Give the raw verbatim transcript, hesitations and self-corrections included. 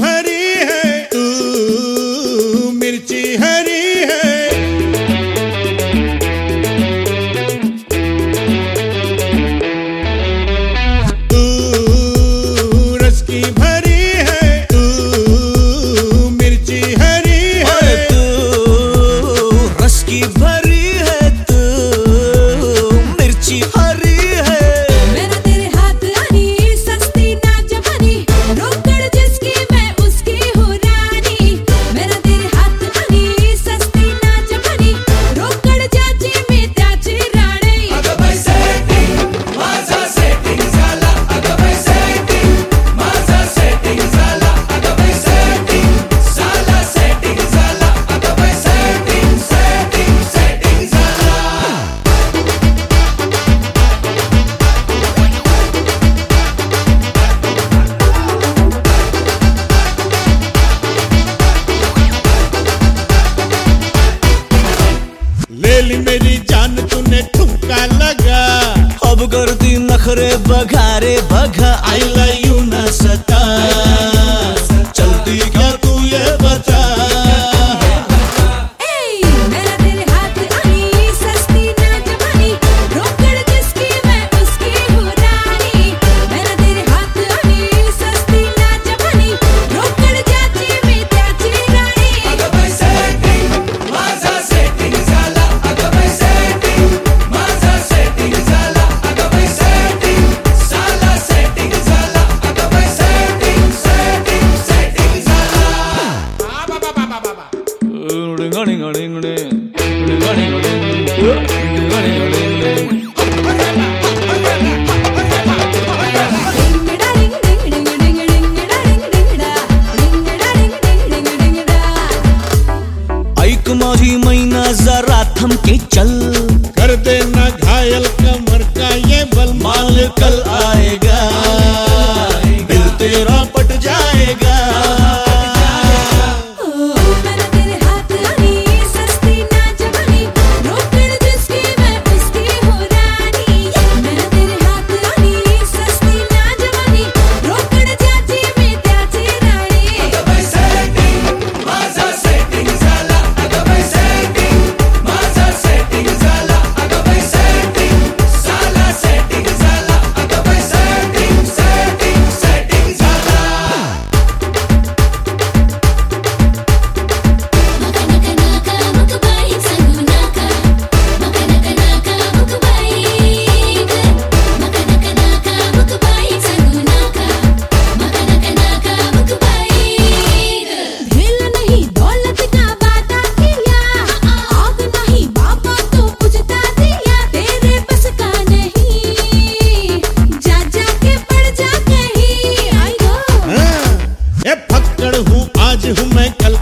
भरी है, तू मिर्ची हरी है। तू रस की भरी है, तू मिर्ची हरी है। तू रस की भरी है, तू मिर्ची हरी है। मेरा तेरे हाथ आनी सस्ती ना जवानी, रोकड़ जिसकी मैं उसकी हूँ रानी। मेरा तेरे हाथ आनी सस्ती ना जवानी, रोकड़ जाची मी त्याची राणी। अगं बाई सेटिंग माझा सेटिंग झाला, अगं बाई सेटिंग माझा सेटिंग झाला, अगं बाई सेटिंग झाला सेटिंग झाला, अगं बाई सेटिंग सेटिंग सेटिंग झाला। ले ली मेरी जान तूने ठुमका लगा, अब करती नखरे बघारे बघा। आई लव यू न सता, चलती क्या तू ये बता। ए मेरा तेरे हाथ आनी सस्ती ना जवानी, रोकड़ जिसकी मैं उसकी हूँ रानी। मेरा तेरे हाथ आनी सस्ती ना जवानी, रोकड़ जाची मी त्याची राणी। अगं बाई सेटिंग माझा सेटिंग झाला, अगं बाई सेटिंग माझा सेटिंग झाला, अगं बाई सेटिंग झाला सेटिंग झाला, अगं बाई सेटिंग सेटिंग सेटिंग झाला। डिंगडा डिंग डिंग डिंग डिंग डिंगडा डिंग डिंगडा, डिंगडा डिंग डिंग डिंग डिंगडा। ऐक माझी मैना जरा थमके चल, कर देना घायल कमर का ये बल, माल कल आएगा, दिल तेरा पट जाएगा। मेरा तेरे हाथ आनी सस्ती ना जवानी, रोकड़ जिसकी मैं उसकी हूँ रानी। मेरा तेरे हाथ आनी सस्ती ना जवानी, रोकड़ जाची मी त्याची राणी। अगं बाई सेटिंग माझा सेटिंग झाला, अगं बाई सेटिंग माझा सेटिंग झाला, अगं बाई सेटिंग झाला सेटिंग झाला, अगं बाई सेटिंग सेटिंग सेटिंग झाला। दिल नहीं दौलत का वादा किया, आग नहीं बाबा तो बुझता दिया। तेरे बस का नहीं, जा जा के पड़ जा कहीं। आई गो हाँ, ये फक्कड़ हूँ आज हूँ मैं कल